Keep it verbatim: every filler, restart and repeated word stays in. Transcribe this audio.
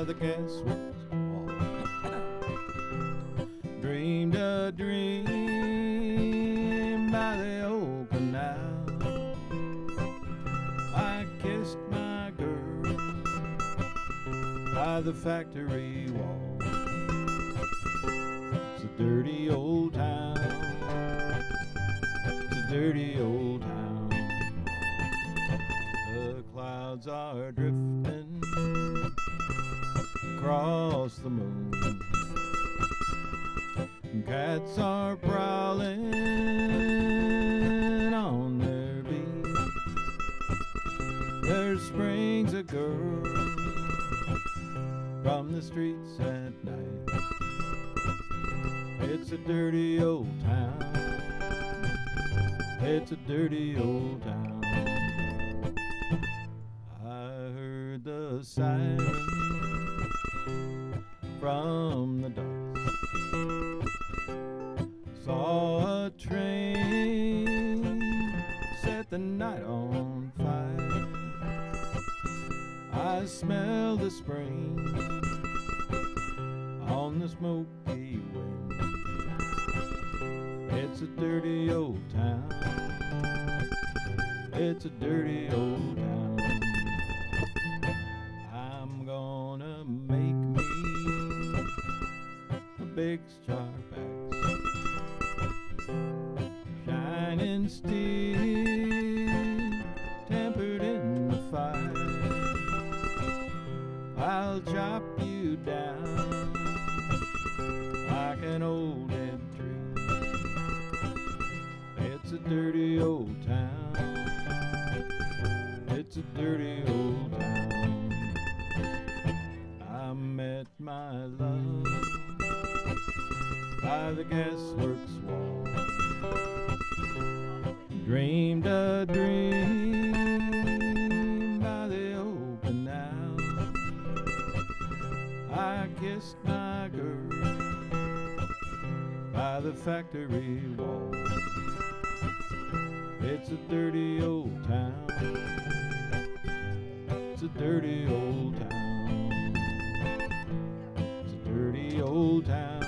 by the gasworks wall. Dreamed a dream by the old canal. I kissed my girl by the factory wall. It's a dirty old town. It's a dirty old town. The clouds are drifting across the moon. Cats are prowling on their beat. There springs a girl from the streets at night. It's a dirty old town. It's a dirty old town. I heard the siren from the docks. Saw a train set the night on fire. I smell the spring on the smoky wind. It's a dirty old town. It's a dirty old town. I'm gonna make me a big sharp axe, shining steel, tempered in the fire. I'll chop you down like an old dead tree. It's a dirty old town. It's a dirty old town. I met my love by the gasworks wall. Dreamed a dream by the old canal. I kissed my girl by the factory wall. It's a dirty old town. It's a dirty old town. It's a dirty old town.